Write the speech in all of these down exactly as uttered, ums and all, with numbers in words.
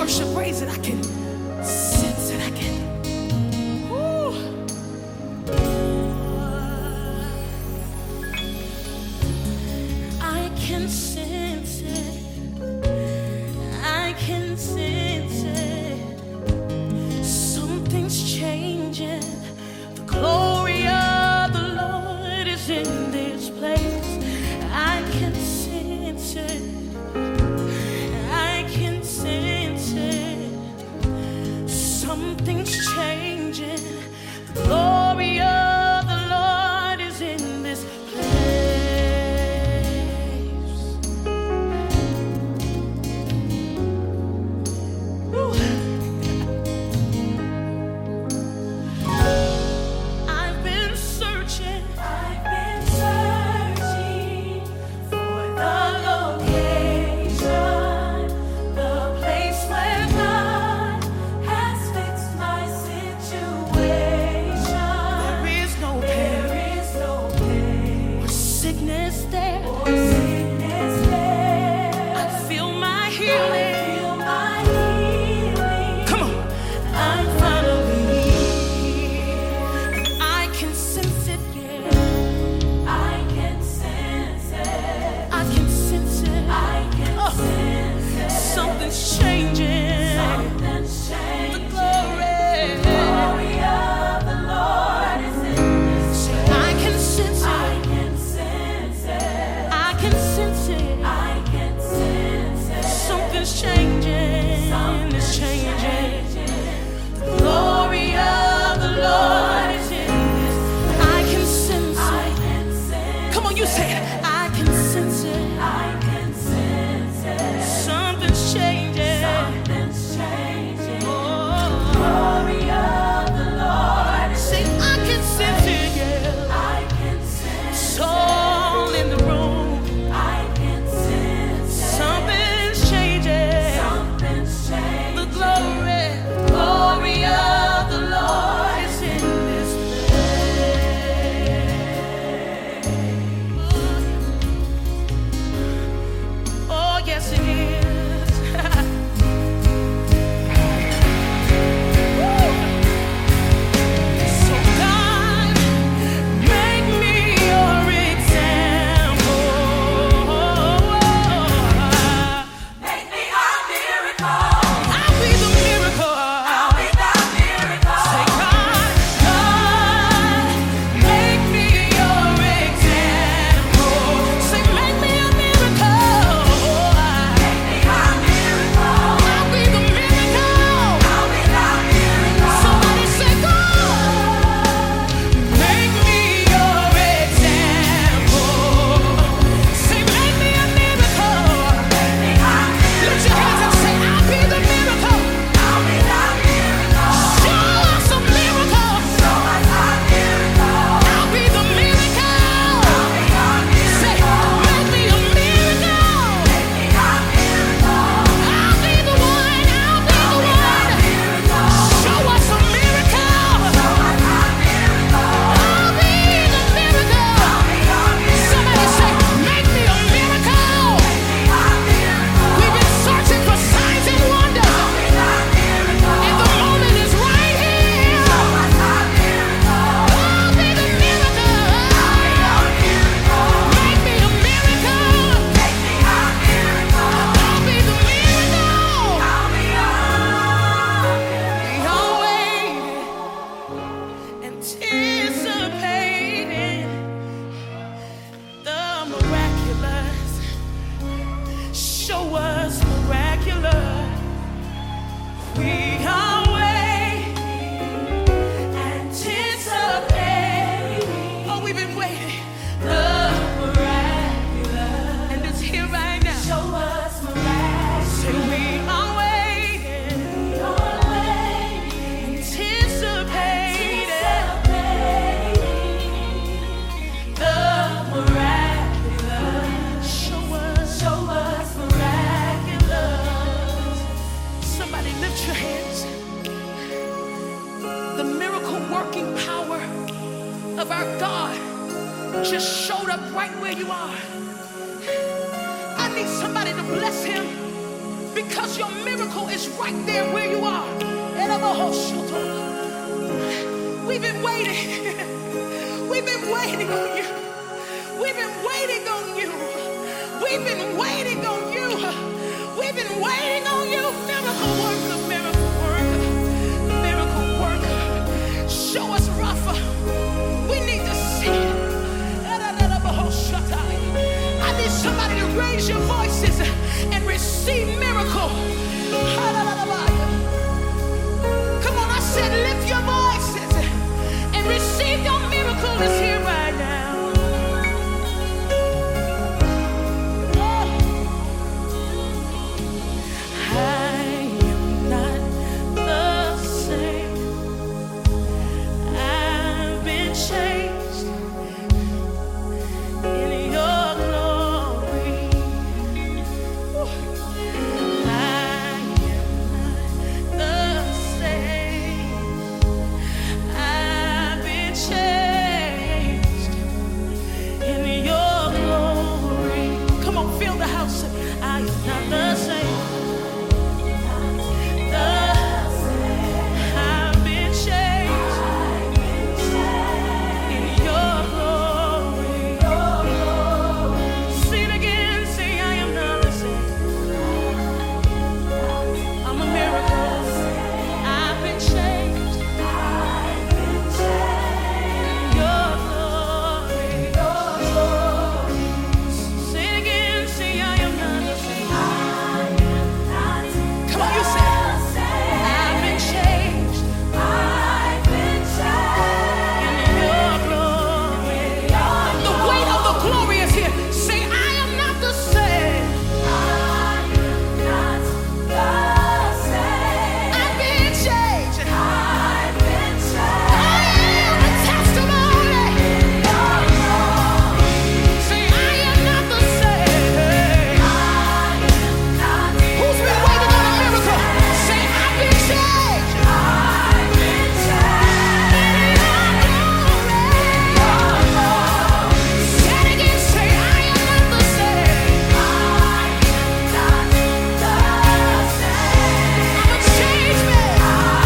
worship, praise it, I can sense it, I can. Woo. I can sense it. I can sense it. Something's changing. The glory of the Lord is in this place. I can sense it. I can sense it. Something's changing. The glory of the Lord is in this place. Woo. I've been searching. I've been searching for the location, the place where God has fixed my situation. There is no pain, there is no pain, or sickness there, or sickness there. I feel my healing. I feel my healing. Come on, I'm finally here, and I can sense it. Yeah, I can sense it. I can sense it. I can oh. sense it. Something's changing. Something's changing. The glory, the glory of the Lord is in this place. I can sense it. I can sense it. I can sense it. I can sense it. Something's changing. Something's changing. The glory of the Lord is in this. I can sense it. I can sense it. Come on, you say it. I can sense it. I can sense it. Something's changing. Something's changing. Oh, glory of the Lord is say, in I can sense it, yeah. I can sense it's all in the room. I can sense it. Something's changing. Something's changing. The glory, glory of the Lord is in this place. Oh, yes, it is. Woo. So God, make me your example. Make me a miracle. I'll be the miracle. I'll be the miracle. Say, God, God, make me your example. Say, make me a miracle. Make me a miracle. I'll be the miracle. I'll be the miracle. Somebody say, God, make me your example. Say, make me a miracle. Make me a miracle. Lift your hands and say, I'll be the miracle. I'll be the miracle. Show us a miracle. Show us a miracle. I'll be the miracle. I'll be the miracle. Say, make me a miracle. Make me a miracle. I'll be the one. I'll be the one. Show us a miracle. Show us a miracle. I'll be the miracle. I'll be the miracle. Somebody say, make me a miracle. Make me a miracle. We've been searching for signs and wonders. I'll be the miracle. And the moment is right here. Show us a miracle. I'll be the miracle. I'll be the miracle. Make me a miracle. Make me a miracle. I'll be the miracle. I'll be the miracle. Anticipating the miraculous. Show us miraculous. We are waiting, anticipating. Oh, we've been waiting. The miraculous. And it's here right now. Show us miraculous. Say we are waiting. We are waiting. Anticipating. The miraculous. Show us. Show us miraculous. Somebody lift your hands. The miracle working power of our God just showed up right where you are. I need somebody to bless him because your miracle is right there where you are. We've been waiting. We've been waiting on you. We've been waiting on you. We've been waiting on you. We've been waiting on you. Miracle worker, miracle worker, miracle worker. Show us, Rapha. We need to see it. I need somebody to raise your voices and receive miracle. Come on, I said lift your voices and receive your miracle is here right now. Oh. I am not the same. I've been changed in your glory. I am not the same. I've been changed in your glory. Come on, fill the house. I am not the same. The I've been changed in your glory. Sing it again, say I am not the same. I'm a miracle. I've been changed in your glory. Say it again, say I am not the same. Come on, you say it. I've been changed in your glory. The weight of the glory is here. Say I am not the same. I've been changed. I am a testimony. Say I am not the same. Who's been waiting on a miracle? Say I've been changed. Say it again. Say I am not the same. I'm a changed man.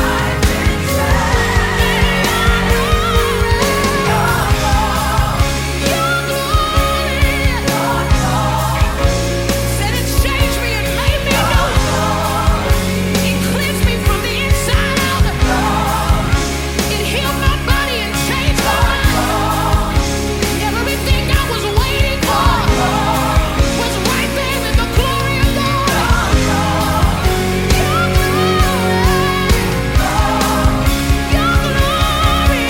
Said it changed me and made me new. It cleansed me from the inside out. It healed my body and changed my mind. Everything I was waiting for was right there in the glory of God. Your glory, your glory.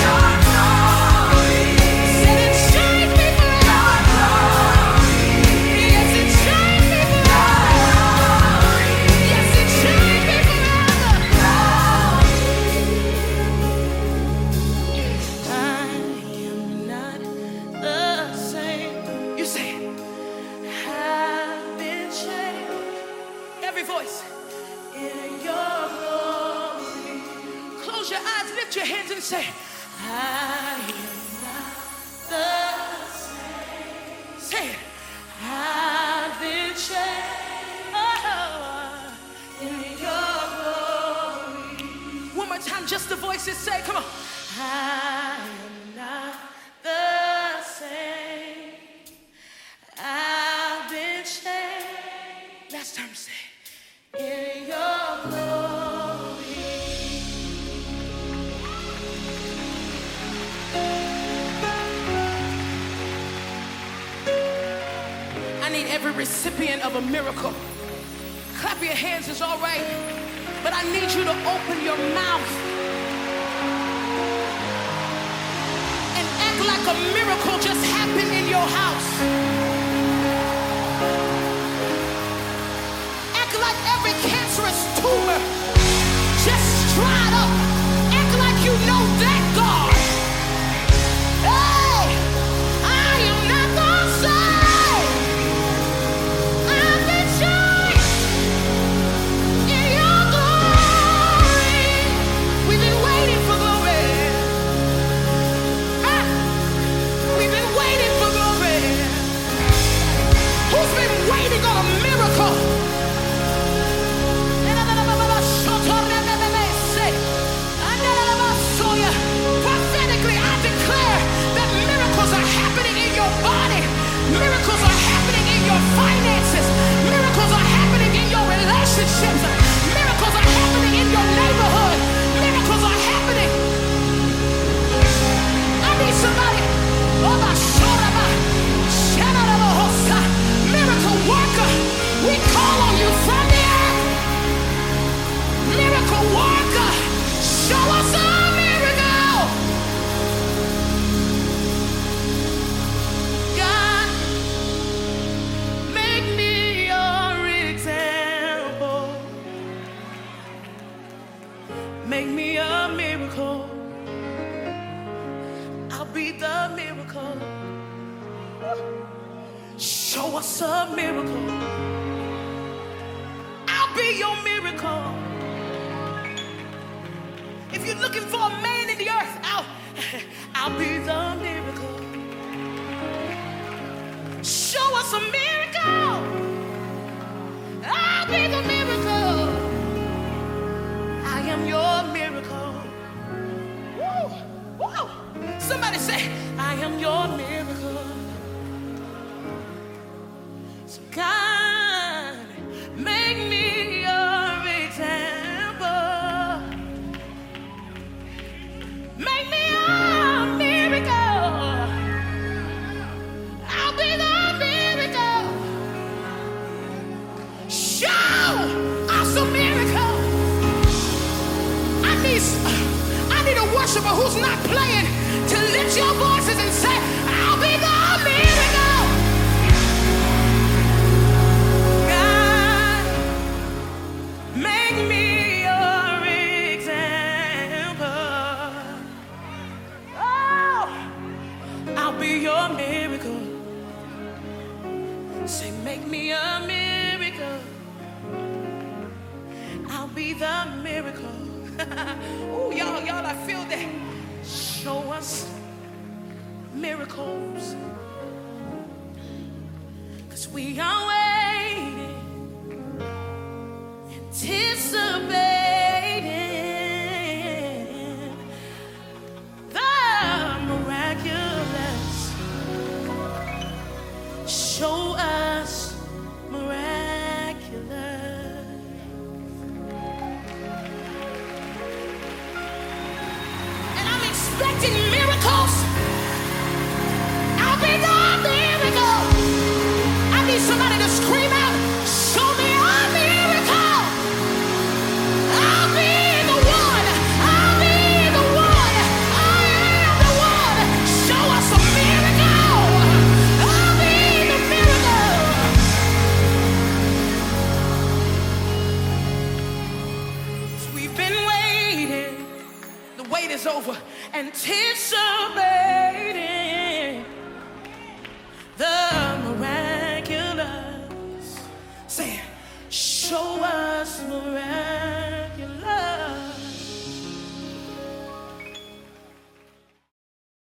Said it changed me forever. Yes, it changed me forever. Yes, it changed me forever. I am not the same. You say it. I've been changed. Every voice. In your glory. Close your eyes, lift your hands and say, I am not the same. Say it. I've been changed oh, in your glory. One more time, just the voices say, come on. I am not the same. I've been changed. Last time, say, in your glory. I need every recipient of a miracle. Clap your hands, it's all right. But I need you to open your mouth and act like a miracle just happened in your house. Act like every cancerous tumor just dried up. Act like you know that God. Hey, I am not the same. I've been changed in your glory. We've been waiting for glory. Ah, we've been waiting for glory. Who's been waiting on a miracle? Show us a miracle. I'll be your miracle. If you're looking for a man in the earth, I'll, I'll be the miracle. Show us a miracle. I'll be the miracle. I am your miracle. Woo, woo. Somebody say, I am your miracle. So God, make me your example. Make me a miracle. I'll be the miracle. Show us a miracle. I need, I need a worshiper who's not playing to lift your voices and say, I'll be the miracle. God, make me your example. Oh, I'll be your miracle. Say, make me a miracle. I'll be the miracle. Oh, y'all, y'all, I feel that. Show us miracles. Cause we are waiting, anticipating the miraculous. Show us miraculous. And I'm expecting miracles. I'll be the miracle. I need somebody to scream out, show me a miracle. I'll be the one. I'll be the one. I am the one. Show us a miracle. I'll be the miracle. So we've been waiting. The wait is over. Anticipating